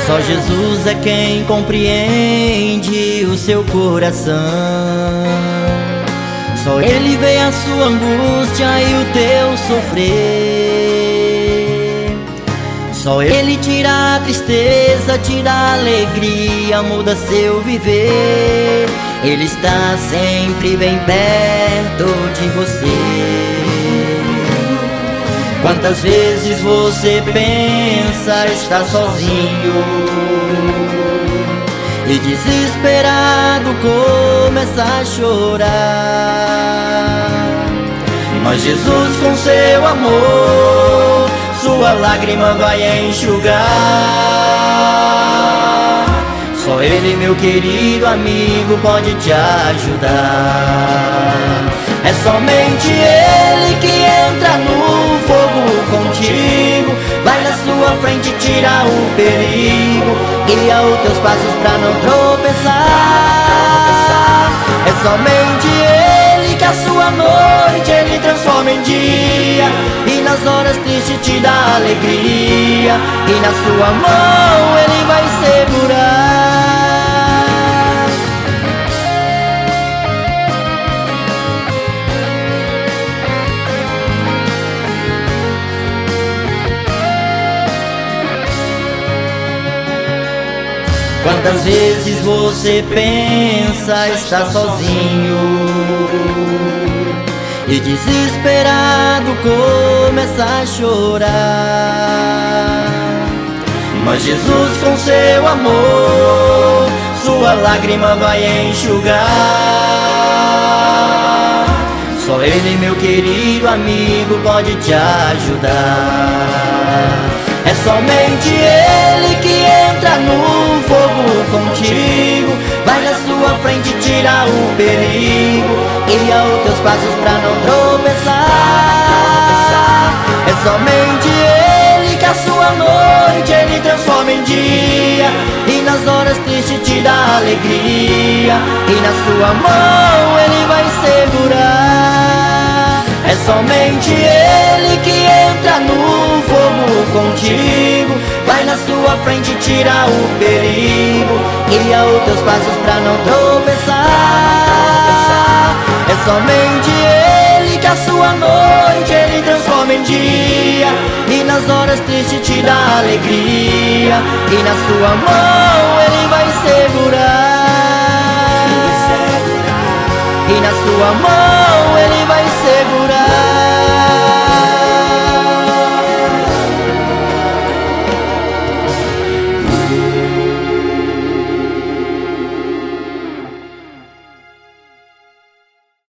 Só Jesus é quem compreende o seu coração. Só Ele vê a sua angústia e o teu sofrer. Só Ele tira a tristeza, tira a alegria, muda seu viver. Ele está sempre bem perto de você. Quantas vezes você pensa estar sozinho e desesperado começa a chorar, mas Jesus com seu amor sua lágrima vai enxugar. Só Ele, meu querido amigo, pode te ajudar. É somente Ele que entra no fogo contigo, vai na sua frente, tira o perigo, guia os teus passos pra não tropeçar. É somente Ele que a sua noite Ele transforma em dia, e nas horas tristes te dá alegria, e na sua mão Ele vai segurar. Quantas vezes você pensa estar sozinho e desesperado começa a chorar, mas Jesus com seu amor sua lágrima vai enxugar. Só Ele, meu querido amigo, pode te ajudar. É somente Ele que entra no fogo contigo, vai na sua frente, tira o perigo, guia os teus passos pra não tropeçar. É somente Ele que a sua noite Ele transforma em dia, e nas horas tristes te dá alegria, e na sua mão Ele vai segurar. É somente Ele que entra no fogo contigo, vai na sua frente, tira o perigo, guia os teus passos pra não tropeçar. É somente Ele que a sua noite Ele transforma em dia, e nas horas tristes te dá alegria, e na sua mão Ele vai segurar, e na sua mão Ele vai segurar.